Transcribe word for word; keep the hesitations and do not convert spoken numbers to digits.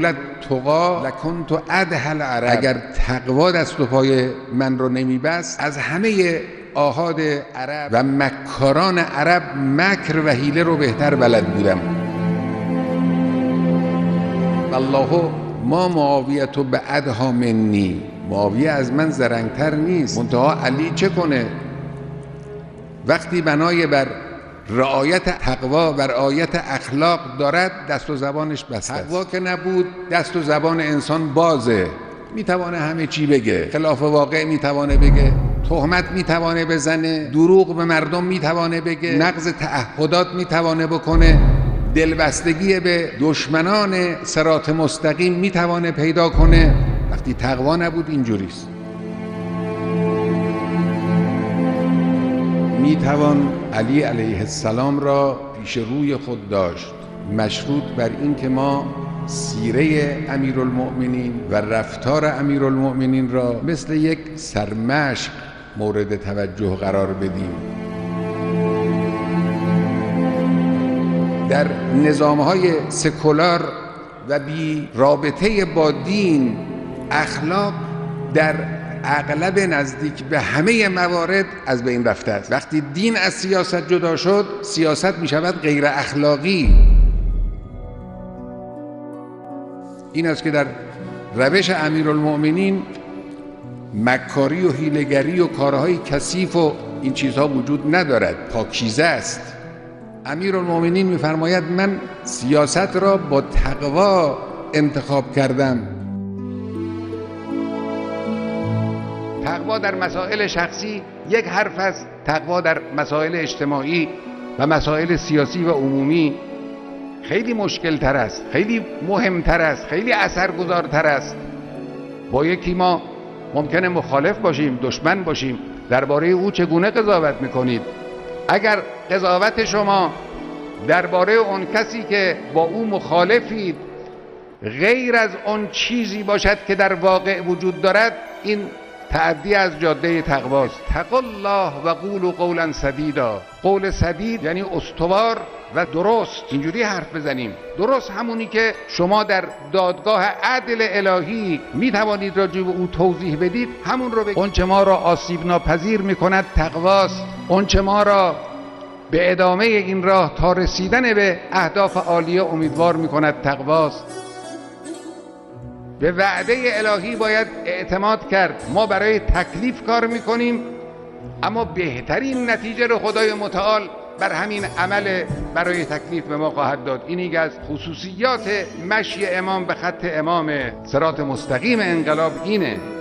لولا تقا لکنت ادهى العرب. اگر تقوا دست و پای من رو نمیبست از همه آحاد عرب و مکاران عرب مکر و حیله رو بهتر بلد بودم. الله ما معاویه به ادهی منی. معاویه از من زرنگتر نیست، منتها علی چه کنه؟ وقتی بنای بر رعایت تقوا و رعایت اخلاق دارد دست و زبانش بسته است. تقوا که نبود دست و زبان انسان بازه، میتوانه همه چی بگه، خلاف واقع میتوانه بگه، تهمت میتوانه بزنه، دروغ به مردم میتوانه بگه، نقض تعهدات میتوانه بکنه، دلبستگی به دشمنان صراط مستقیم میتوانه پیدا کنه. وقتی تقوا نبود اینجوریست. میتوان علی علیه السلام را پیش روی خود داشت، مشروط بر این که ما سیره امیرالمؤمنین و رفتار امیرالمؤمنین را مثل یک سرمشق مورد توجه قرار بدیم. در نظام‌های سکولار و بی رابطه با دین، اخلاق در اغلب نزدیک به همه موارد از بین رفته است. وقتی دین از سیاست جدا شد، سیاست می شود غیر اخلاقی. این است که در روش امیرالمؤمنین مکاری و حیله‌گری و کارهای کثیف و این چیزها وجود ندارد، پاکیزه است. امیرالمؤمنین می‌فرماید من سیاست را با تقوا انتخاب کردم. تقوا در مسائل شخصی یک حرف است، تقوا در مسائل اجتماعی و مسائل سیاسی و عمومی خیلی مشکل تر است، خیلی مهمتر است، خیلی اثرگذارتر است. با یکی ما ممکنه مخالف باشیم، دشمن باشیم، درباره او چگونه قضاوت میکنید؟ اگر قضاوت شما درباره اون کسی که با او مخالفید غیر از اون چیزی باشد که در واقع وجود دارد، این تعدی از جاده تقواست. تقوا الله و قولوا قولا سدیدا. قول سدید یعنی استوار و درست. اینجوری حرف بزنیم. درست همونی که شما در دادگاه عدل الهی می توانید راجع به او توضیح بدید، همون رو بگید. اونچه ما را آسیب ناپذیر می کند تقواست. اونچه ما را به ادامه این راه تا رسیدن به اهداف عالیه امیدوار می کند تقواست. به وعده الهی باید اعتماد کرد. ما برای تکلیف کار میکنیم، اما بهترین نتیجه رو خدای متعال بر همین عمل برای تکلیف به ما خواهد داد. این یک از خصوصیات مشی امام به خط امام صراط مستقیم انقلاب اینه.